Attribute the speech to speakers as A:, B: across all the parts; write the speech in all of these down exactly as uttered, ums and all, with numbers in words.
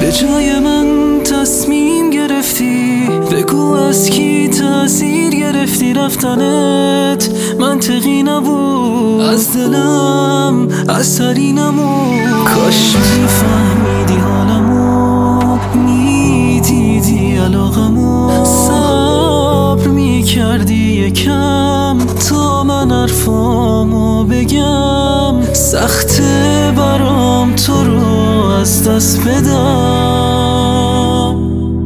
A: به جای من تصمیم گرفتی، بگو از کی تأثیر گرفتی رفتنت منطقی نبود، از دلم اثری نمود. کاش میفهمیدی حالمو، میدیدی علاقمو، صبر میکردی یکم تا من حرفامو بگم. سخته برام تو رو از دست بدم.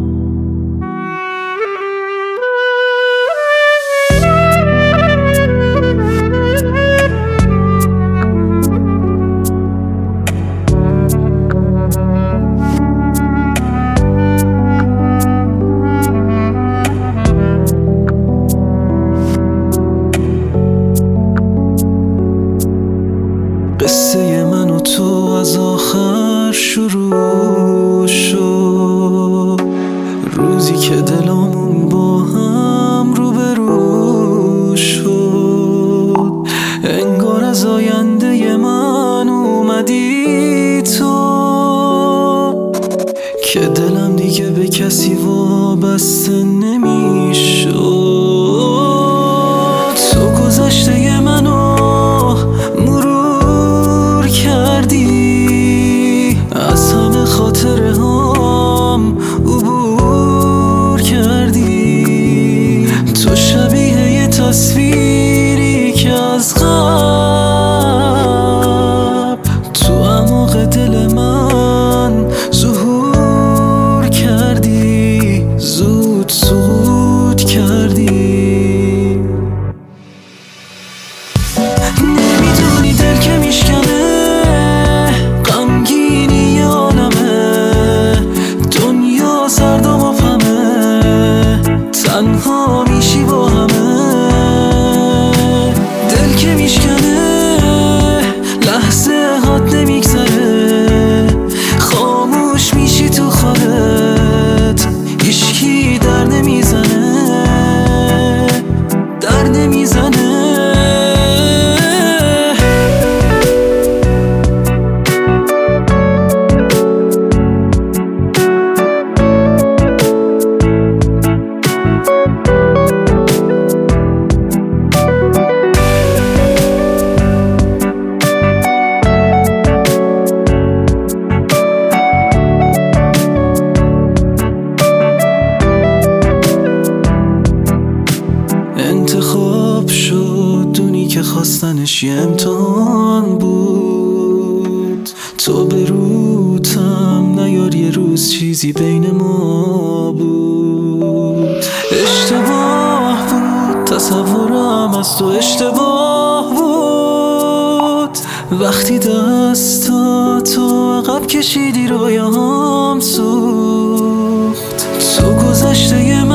A: قصه من و تو از آخر شروع شد، روزی که دلامون با هم روبرو شد. انگار از آینده من اومدی تو، که دلم دیگه به کسی وابسته نمیشد. تو گذشته منو مرور کردی، از همه خاطره هم عبور کردی. تو شبیه یه تصویری که از قبل تو اعماق دل من ظهور کردی، زود سقوط کردی. نمیدونی دل که میشکنه، غمگینی عالمه، دنیا سرد و مبهمه، تنها میشی با همه. دل که میشکنه لحظه هات نمیگذره، خاموش میشی تو خودت، هیچکی در نمیزنه، در نمیزنه. انتخاب شد دونی که خواستنش یه امتحان بود، تو به روتم نیار یه روز چیزی بین ما بود. اشتباه بود تصورم از تو، اشتباه بود وقتی دستاتو عقب کشیدی رویاهام سوخت. تو گذشته